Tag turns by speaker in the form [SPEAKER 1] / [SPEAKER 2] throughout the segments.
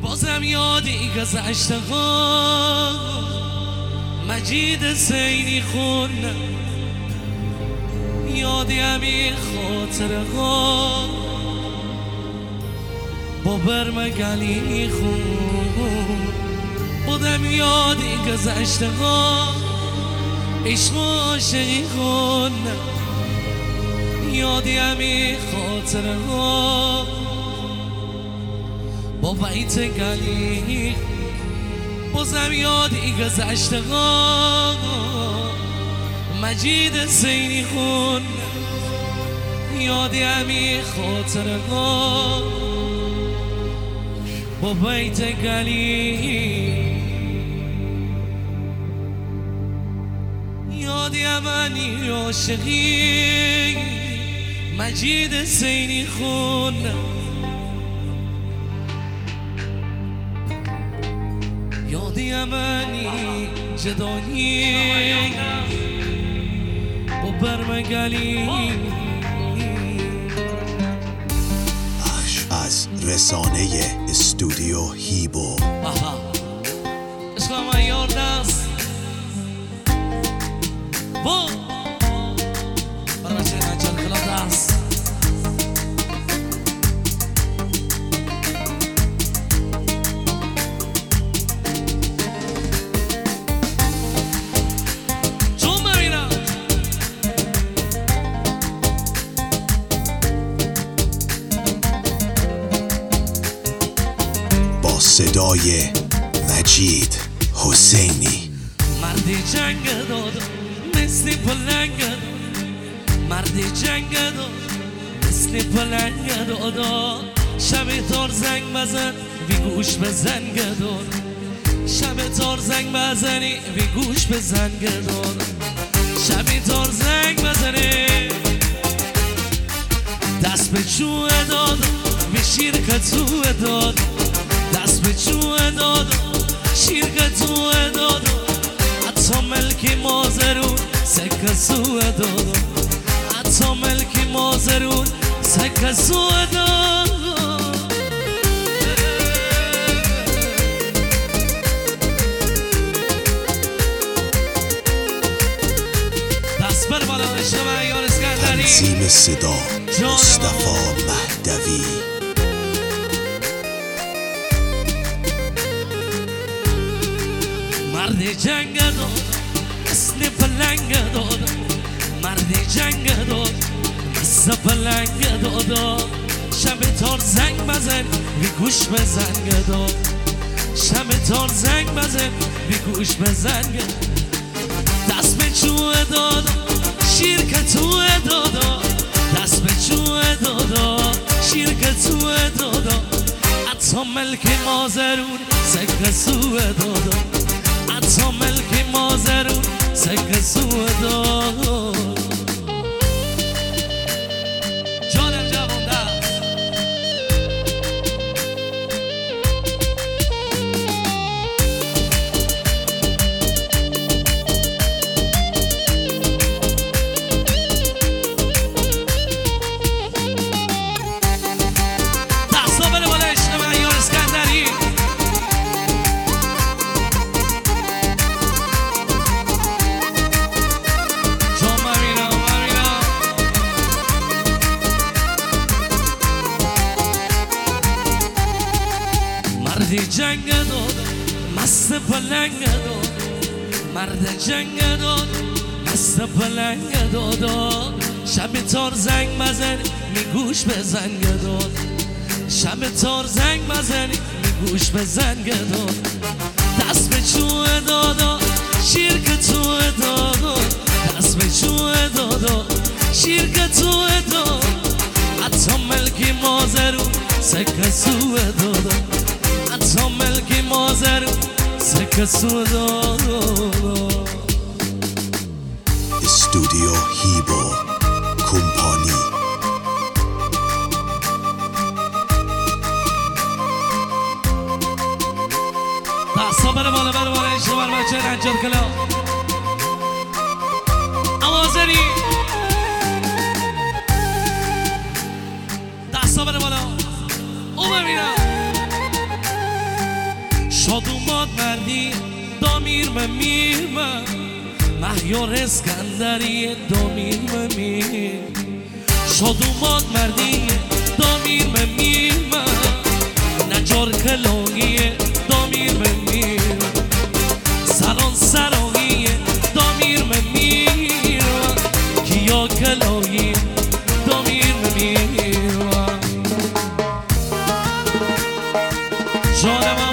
[SPEAKER 1] بازم یادی گذشته ها مجید سینی خوندم، یادی همی خاطره ها با برمگلی خون. بودم یادی گذشته ها عشق و عاشقی خوندم، یادی همی خاطره ها با بیت گلی. بازم یادی گذشته ها مجید سینی خون، یادی همی خاطره ها با بیت گلی. یادی همانی عاشقی مجید سینی خون، یادی همانی جدایی با برمگلی.
[SPEAKER 2] از رسانه استودیو هیبو.
[SPEAKER 1] عشق من یار دست با برای چه نجال کلا دست چون ببینم
[SPEAKER 2] با صدای مجید حسینی.
[SPEAKER 1] مردی جنگ داد مثل پلنگ داد، مردی جنگ داد مثل پلنگ داد. شب تار زنگ بزن بی گوش به زنگ داد، شب تار زنگ بزنی بی گوش به زنگ داد. شب تار زنگ بزنی دست به چوه داد به شیرکتوه داد، دست به چوه داد شیرکتوه داد. حتی ملکی مازرون سکه سوه داد، حتی ملکی مازرون سکه سوه داد. دست بر بالا عشق من یار اسکندری.
[SPEAKER 2] تنظیم صدا مصطفی مهدوی.
[SPEAKER 1] مردی جنگ داد مثل پلنگ داد، مردی جنگ داد مثل پلنگ داد. شب تار زنگ بزن بی گوش به زنگ داد، شب تار زنگ بزن بی گوش به زنگ. دست به چوه داد شیرکتوه داد، دست به چوه داد شیرکتوه داد. حتی ملک مازرون سکه سوه داد، حتی ملک مازرون سکه سوه داد. جانم جوان دست دستا بره بالا عشق من یار اسکندری. مردی جنگ داد مست پلنگ داد، مرد جنگ داد مست پلنگ داد. شب تار زنگ بزن می گوش به زنگ داد، شب تار زنگ بزن می گوش به زنگ داد. دست به چوه داد شیرکتوه داد، دست به چوه داد شیرکتوه داد. حتی ملکی مازرون سکه سوه داد، حتی ملکی مازرون سکه سوه داد.
[SPEAKER 2] استودیو هیبو کمپانی.
[SPEAKER 1] دستا بره بالا بره بالا عشق بر بچه نجار کلا آوازری. دستا بره بالا او ببینم شاد اومد مردی دامیر میرم مهیار اسکندری دامیر میر شاد اومد مردی دامیر میرم نجار کلاهی دامیر میر سران سرایی دامیر میرم کیا کلاهی دامیر میرم جانم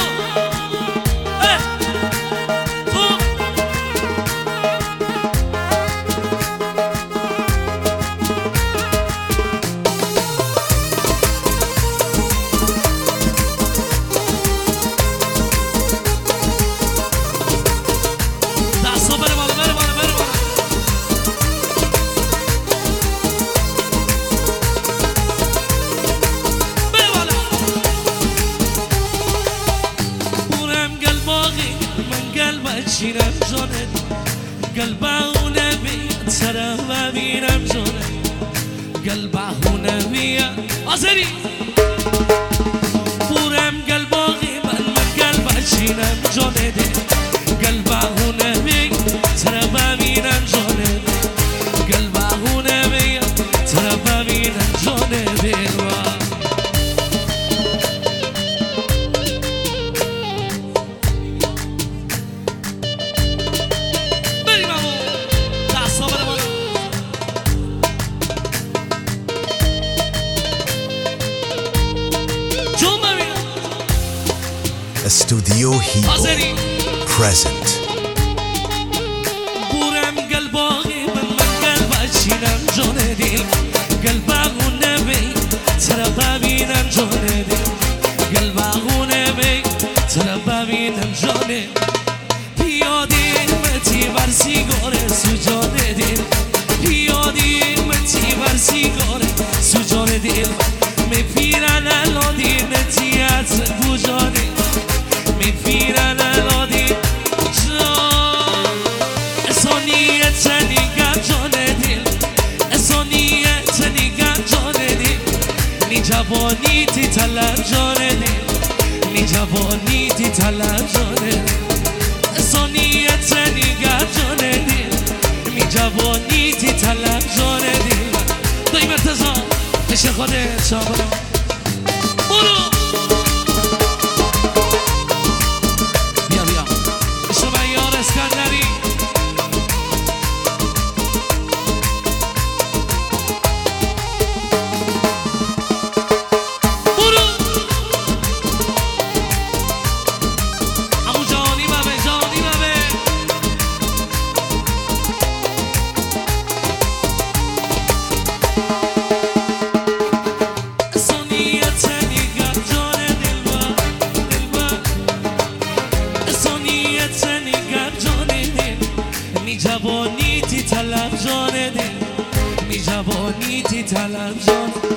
[SPEAKER 1] شیرم جانت قلبه بیا سرم ببینم جانت قلبه بیا آزری بورم قلباقی من قلبه شیرم جانت قلبه بیا سرم ببینم جانت قلبه بیا سرم ببینم جانت
[SPEAKER 2] Studio Hibo present.
[SPEAKER 1] بورم قلباقی من قلبه چینم جان دل قلبه بی ترا ببینم جان دل قلبه بی ترا ببینم جان پیاده متی بر سیگار سوجان دل پیاده متی بر سیگار سوجان دل میپیرن الادی نتی از بوجان میپیرن الادی جان اسانیت نیگر جان دل اسانیت نیگر جان دل نی جوانی تی طلب جان دل نی جوانی تی طلب جان دل اسانیت نیگر جان دل نی جوانی تی طلب جان دل دایی مرتضا پیش خودت شابانو برو اسکندری برو امو جانی بابه جانی بابه اسانیت نیگر جان دلبر دلبر اسانیت نیگر می جوانی تی طلب جان دل می جوانی تی طلب جان